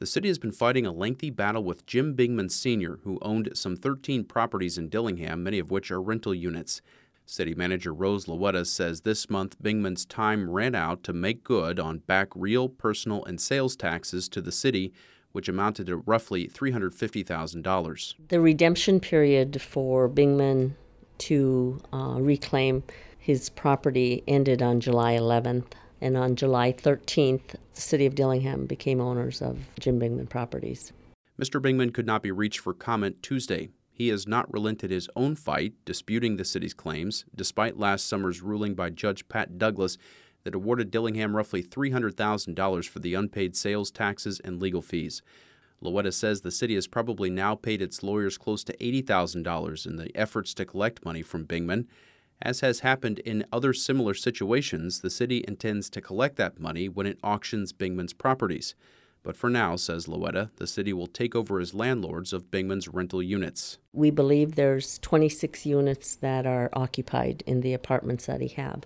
The city has been fighting a lengthy battle with Jim Bingman Sr., who owned some 13 properties in Dillingham, many of which are rental units. City Manager Rose Lawetta says this month Bingman's time ran out to make good on back real, personal, and sales taxes to the city, which amounted to roughly $350,000. The redemption period for Bingman to reclaim his property ended on July 11th, and on July 13th, the city of Dillingham became owners of Jim Bingman Properties. Mr. Bingman could not be reached for comment Tuesday. He has not relented his own fight, disputing the city's claims, despite last summer's ruling by Judge Pat Douglas that awarded Dillingham roughly $300,000 for the unpaid sales taxes and legal fees. Lawetta says the city has probably now paid its lawyers close to $80,000 in the efforts to collect money from Bingman. As has happened in other similar situations, the city intends to collect that money when it auctions Bingman's properties. But for now, says Lawetta, the city will take over as landlords of Bingman's rental units. We believe there's 26 units that are occupied in the apartments that he has.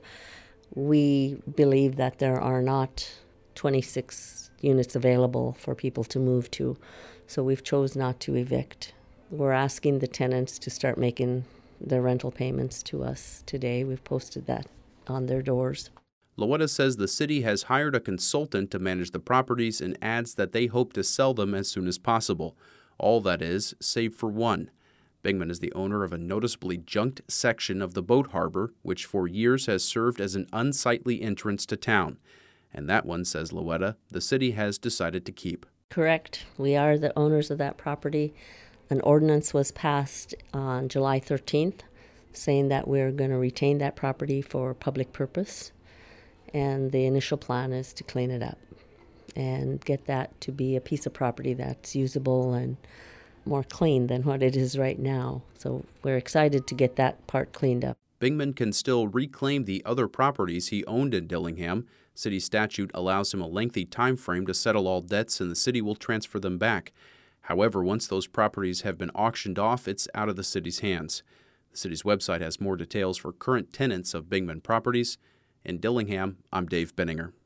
We believe that there are not 26 units available for people to move to, so we've chosen not to evict. We're asking the tenants to start making their rental payments to us today. We've posted that on their doors. Lawetta says the city has hired a consultant to manage the properties and adds that they hope to sell them as soon as possible. All that is, save for one. Bingman is the owner of a noticeably junked section of the boat harbor, which for years has served as an unsightly entrance to town. And that one, says Lawetta, the city has decided to keep. Correct. We are the owners of that property. An ordinance was passed on July 13th saying that we're going to retain that property for public purpose. And the initial plan is to clean it up and get that to be a piece of property that's usable and more clean than what it is right now. So we're excited to get that part cleaned up. Bingman can still reclaim the other properties he owned in Dillingham. City statute allows him a lengthy time frame to settle all debts, and the city will transfer them back. However, once those properties have been auctioned off, it's out of the city's hands. The city's website has more details for current tenants of Bingman Properties. In Dillingham, I'm Dave Benninger.